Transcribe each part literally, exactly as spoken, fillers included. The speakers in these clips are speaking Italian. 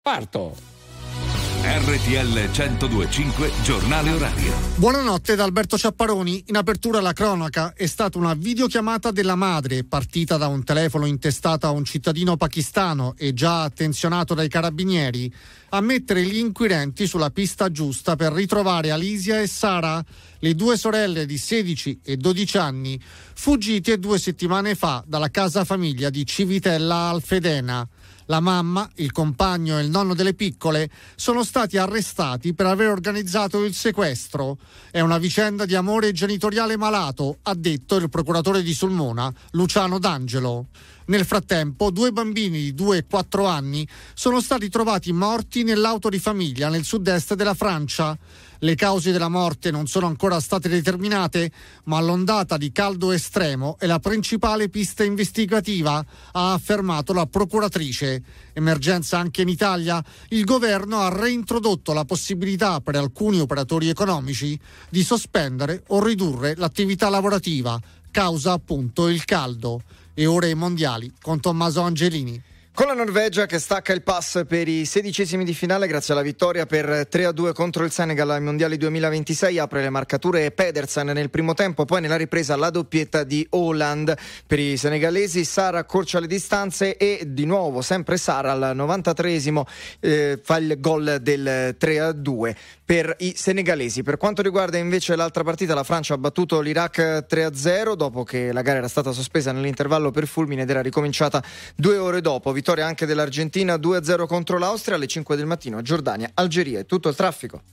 Parto. R T L centodue e cinque giornale orario. Buonanotte da Alberto Ciapparoni. In apertura la cronaca è stata una videochiamata della madre partita da un telefono intestato a un cittadino pakistano e già attenzionato dai carabinieri a mettere gli inquirenti sulla pista giusta per ritrovare Alisia e Sara, le due sorelle di sedici e dodici anni, fuggite due settimane fa dalla casa famiglia di Civitella Alfedena. La mamma, il compagno e il nonno delle piccole sono stati arrestati per aver organizzato il sequestro. È una vicenda di amore genitoriale malato, ha detto il procuratore di Sulmona, Luciano D'Angelo. Nel frattempo, due bambini di due e quattro anni sono stati trovati morti nell'auto di famiglia nel sud-est della Francia. Le cause della morte non sono ancora state determinate, ma l'ondata di caldo estremo è la principale pista investigativa, ha affermato la procuratrice. Emergenza anche in Italia. Il governo ha reintrodotto la possibilità per alcuni operatori economici di sospendere o ridurre l'attività lavorativa, causa appunto il caldo. E ore ai mondiali con Tommaso Angelini. Con la Norvegia che stacca il pass per i sedicesimi di finale grazie alla vittoria per tre a due contro il Senegal ai mondiali duemilaventisei, apre le marcature Pedersen nel primo tempo, poi nella ripresa la doppietta di Haaland. Per i senegalesi Sara accorcia le distanze e di nuovo sempre Sara al novantatreesimo eh, fa il gol del tre a due per i senegalesi. Per quanto riguarda invece l'altra partita, la Francia ha battuto l'Iraq tre a zero dopo che la gara era stata sospesa nell'intervallo per fulmine ed era ricominciata due ore dopo. Vittoria anche dell'Argentina due a zero contro l'Austria alle cinque del mattino. Giordania, Algeria e tutto il traffico.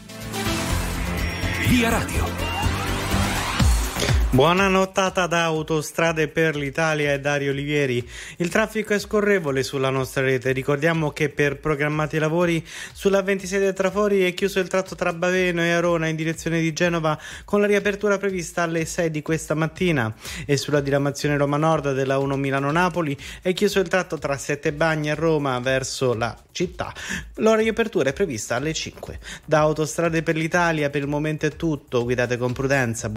Via Radio. Buona nottata da Autostrade per l'Italia e Dario Olivieri. Il traffico è scorrevole sulla nostra rete. Ricordiamo che per programmati lavori sulla ventisei del Trafori è chiuso il tratto tra Baveno e Arona in direzione di Genova con la riapertura prevista alle sei di questa mattina, e sulla diramazione Roma Nord della uno Milano-Napoli è chiuso il tratto tra Settebagni e Roma verso la città. La riapertura è prevista alle cinque. Da Autostrade per l'Italia per il momento è tutto. Guidate con prudenza.